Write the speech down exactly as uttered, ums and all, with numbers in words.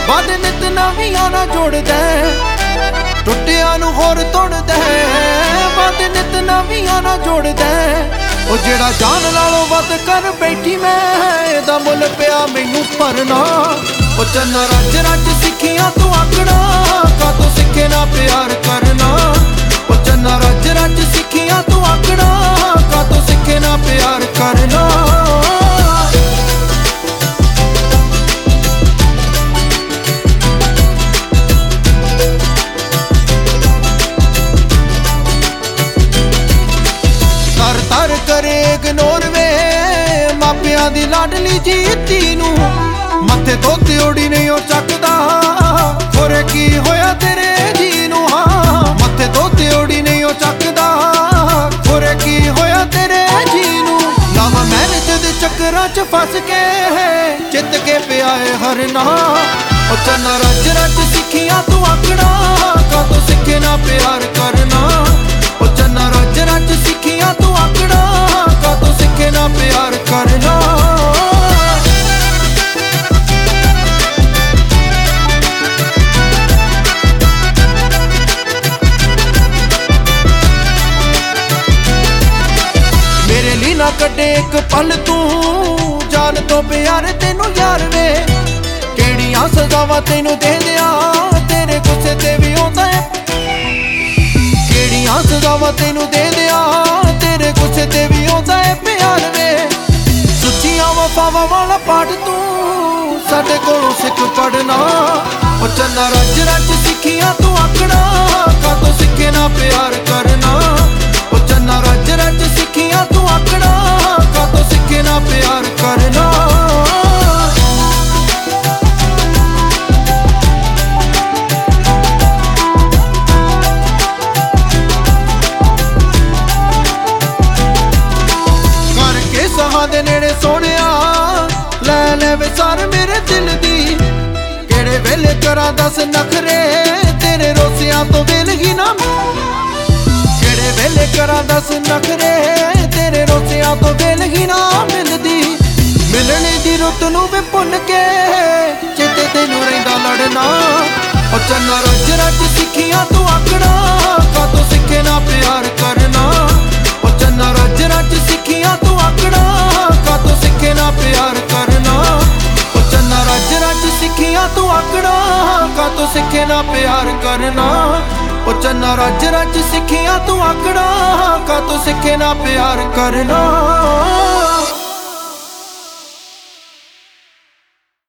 ਵੱਧ ਨਿਤ ਨਵੀਆਂ ਨਾ ਜੋੜਦਾ, ਟੁੱਟਿਆਂ ਨੂੰ ਹੋਰ ਤੋੜਦਾ। ਵੱਧ ਨਿਤ ਨਵੀਆਂ ਨਾ ਜੋੜਦਾ, ਉਹ ਜਿਹੜਾ ਜਾਨ ਨਾਲੋਂ ਵੱਧ ਕਰ ਬੈਠੀ ਮੈਂ, ਇਹਦਾ ਮੁੱਲ ਪਿਆ ਮੈਨੂੰ ਭਰਨਾ। ਉਹ ਚੰਨਾ ਰੱਜ ਰੱਜ ਸਿੱਖੀਆਂ ਤੂੰ ਆਖਣਾ, ਕਾਤੋਂ ਸਿੱਖੇ ਨਾ ਪਿਆਰ ਕਰਨਾ। ਉਹ ਚੰਨਾ ਰੱਜ ਰੱਜ ਸਿੱਖੀਆਂ ਤੂੰ ਆਖਣਾ, ਕਾਤੋਂ ਸਿੱਖੇ ਨਾ ਪਿਆਰ ਕਰਨਾ। ਤਰ ਤਰ ਕਰੇ ਇਗਨੋਰ ਵੇ ਮਾਪਿਆਂ ਦੀ ਲਾਡਲੀ ਜੀਤੀ ਨੂੰ, ਮੱਥੇ ਤੋਂ ਤਿਉੜੀ ਨਹੀਂ ਉਹ ਚੱਕਦਾ, ਖੋਰੇ ਕੀ ਹੋਇਆ ਤੇਰੇ ਜੀ ਨੂੰ। ਹਾਂ ਮੱਥੇ ਤੋਂ ਤਿਉੜੀ ਨਹੀਂ ਉਹ ਚੱਕਦਾ, ਖੋਰੇ ਕੀ ਹੋਇਆ ਤੇਰੇ ਜੀ ਨੂੰ। ਲਾਵਾ ਮੈਰਿਜ ਦੇ ਚੱਕਰਾਂ ਚ ਫਸ ਕੇ ਚਿੱਤ ਕੇ ਪਿਆ ਏ ਹਰਨਾ। ਉਹ ਚੰਨਾ ਰੱਜ ਰੱਜ ਸਿੱਖੀਆਂ ਤੂੰ ਆਖਣਾ, ਕਾਤੋਂ ਸਿੱਖੇ ਨਾ ਪਿਆਰ ਕਰਨਾ। ਉਹ ਚੰਨਾ ਰੱਜ ਰੱਜ ਸਿੱਖੀਆਂ ਤੂੰ ਆਖਣਾ, ਕਾਤੋਂ ਸਿੱਖੇ ਨਾ ਪਿਆਰ ਕਰਨਾ। ਮੇਰੇ ਲਈ ਨਾ ਕੱਢੇ ਇੱਕ ਪਲ ਤੂੰ, ਜਾਨ ਤੋਂ ਪਿਆਰ ਤੈਨੂੰ ਯਾਰ ਵੇ। ਕਿਹੜੀਆਂ ਸਜ਼ਾਵਾਂ ਤੈਨੂੰ ਦੇ ਦਿਆਂ, ਤੇਰੇ ਗੁੱਸੇ ਤੇ ਵੀ ਆਉਂਦਾ ਏ। ਕਿਹੜੀਆਂ ਸਜ਼ਾਵਾਂ ਤੈਨੂੰ ਦੇ ਦਿਆਂ, ਤੇਰੇ ਗੁੱਸੇ ਤੇ ਵੀ ਆਉਂਦਾ ਏ ਪਿਆਰ ਵੇ। ਸੁੱਚੀਆਂ ਵਫਾਵਾਂ ਵਾਲਾ ਪਾਠ ਤੂੰ ਸਾਡੇ ਕੋਲੋਂ ਸਿੱਖ ਪੜਨਾ। ਉਹ ਚੰਨਾ ਰੱਜ ਰੱਜ ਸਿੱਖੀਆਂ ਤੂੰ ਆਖਣਾ, ਕਾਤੋਂ ਸਿੱਖੇ ਨਾ ਪਿਆਰ ਕਰਨਾ। ਉਹ ਚੰਨਾ ਰੱਜ ਰੱਜ ਸਿੱਖੀਆਂ ਤੂੰ ਆਖਣਾ, ਕਾਤੋਂ ਸਿੱਖੇ ਨਾ ਪਿਆਰ ਕਰਨਾ। ਕਰਕੇ ਸਹਾਂ ਦੇ ਨੇੜੇ ਸੋਹਣਿਆ ਲੈ ਲੈ ਵਿਸਾਰ ਮੇਰੇ ਦਿਲ ਦੀ। ਕਿਹੜੇ ਵੇਲੇ ਕਰਾਂ ਦੱਸ ਨਖਰੇ, ਤੇਰੇ ਰੋਸਿਆਂ ਤੋਂ ਵੇਲਗੀ ਨਾ। ਕਿਹੜੇ ਵੇਲੇ ਕਰਾਂ ਦੱਸ ਨਖਰੇ, ਤੇਰੇ ਰੋਸਿਆਂ ਤੋਂ ਵੇਲਗੀ ਨਾ ਮਿਲਦੀ। ਮਿਲਣੀ ਦੀ ਰੁੱਤ ਨੂੰ ਵੀ ਭੁੱਲ ਕੇ ਚੇਤੇ ਤੈਨੂੰ ਰਹਿੰਦਾ ਲੜਨਾ। ਉਹ ਚੰਨਾ ਰੱਜ ਰੱਜ ਸਿੱਖੀਆਂ ਤੂੰ ਆਖਣਾ, ਕਾਤੋਂ ਸਿੱਖੇ ਨਾ ਪਿਆਰ ਕਰਨਾ। ਉਹ ਚੰਨਾ ਰੱਜ ਰੱਜ ਸਿੱਖੀਆਂ ਤੂੰ ਆਖਣਾ, ਕਾਤੋਂ ਸਿੱਖੇ ਨਾ ਪਿਆਰ ਕਰਨਾ। ਉਹ ਚੰਨਾ ਰੱਜ ਰੱਜ ਸਿੱਖੀਆਂ ਤੂੰ ਆਖਣਾ, ਕਾਤੋਂ ਸਿੱਖੇ ਨਾ ਪਿਆਰ ਕਰਨਾ। ਉਹ ਚੰਨਾ ਰੱਜ ਰੱਜ ਸਿੱਖੀਆਂ ਤੂੰ ਆਖਣਾ, ਕਾਤੋਂ ਸਿੱਖੇ ਨਾ ਪਿਆਰ ਕਰਨਾ।